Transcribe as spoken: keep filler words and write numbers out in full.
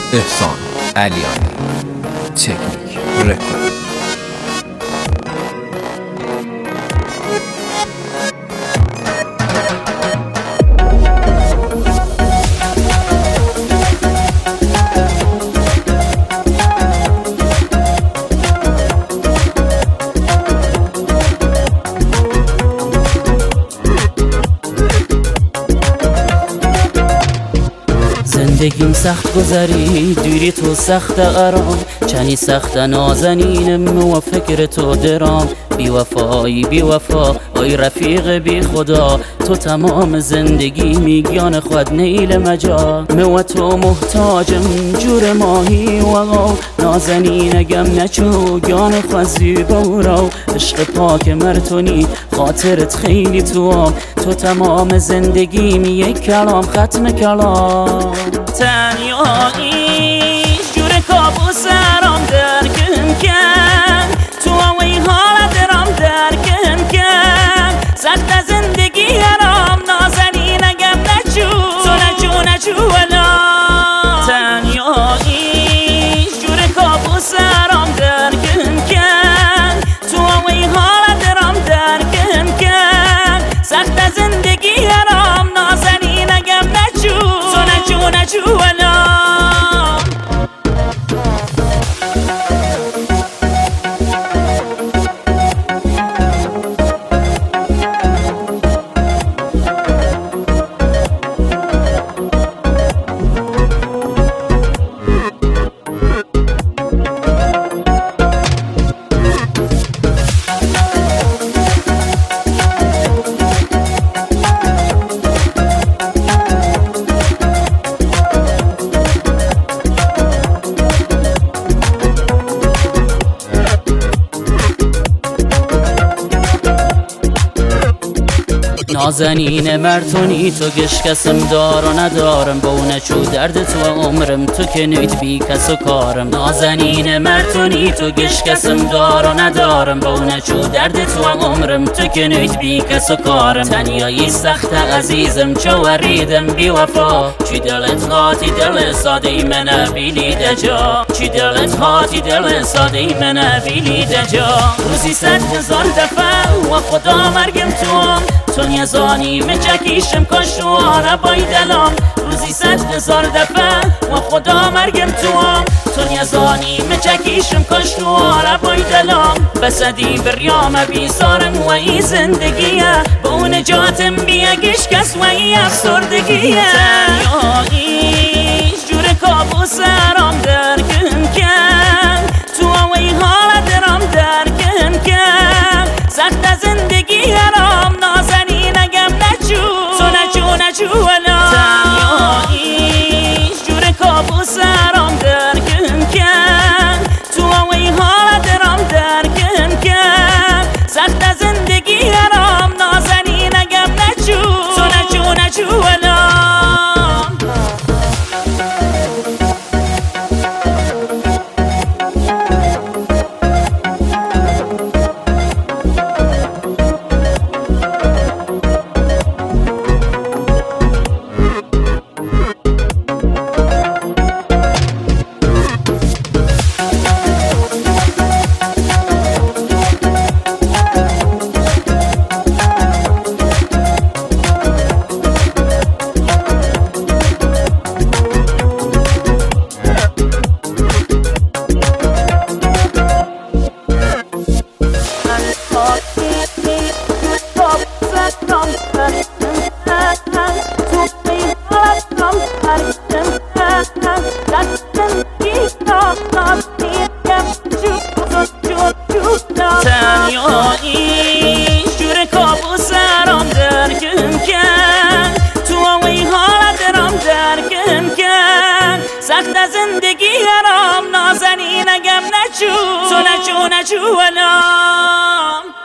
احسان علیانی، تکنیک رکورد. زندگیم سخت گذری دوری تو سخت آرام، چنی سخت نازنینم و فکر تو درام. بی وفایی بی وفا آی رفیق بی خدا، تو تمام زندگی میگیان خود نیل مجا. مو تو محتاجم جور ماهی و غاو، نازنینگم نچو گیان خود زیبا را. عشق پاک مرتونی خاطرت خیلی تو آم، تو تمام زندگیم یک کلام ختم کلام. تنیایی جور کابوس رام درکم کن، تو اوی حال درام درکم کن. سخت زندگی رام نازنینگم نچو، تو نچو نچو ولا. تنیایی جور کابوس رام درکم کن، تو اوی حال درام درکم کن. سخت زندگی رام نازنینگم نچو، تو نچو نچو ولا. نازنین مرتونی تو گش کسم دار و ندارم، بونه چو درد تو عمرم تو که نوید بی کس و کارم. نازنین مرتونی تو گش کسم دار و ندارم، بونه چو درد تو عمرم تو که نوید بی کس و کارم. تنیایی سخت عزیزم چو وریدم بی وفا، چی دلت خاطی دل ساده ای من بیلی دجا. چی دلت خاطی دل ساده ای من بیلی دجا. روزی صد هزار دفعه و خدا مرگم توام، تو نیزانی مچکیشم کشواره بای دلام. روزی صد هزار دفعه و خدا مرگم توام، تو نیزانی مچکیشم کشواره بای دلام. بسدی بریام بیزارم و ای زندگیه، با اون جاتم بیگش کس و ای افسردگیه. تنیایی جور کابوس رام درکم کن، تو اوی حال درام درکم کن. سخت زندگی رام نازنینگم نچو، تو نچو نچو ولا. تنیایی جور کابوس رام درکم کن، تو اوی حال درام درکم کن. سخت زندگی رام نازنینگم نچو، تو نچو نچو ولا. تنیایی جور کابوس رام درکم کن، تو اوی حال درام درکم کن. سخت زندگی رام نازنینگم نچو، تو نچو نچو ولا.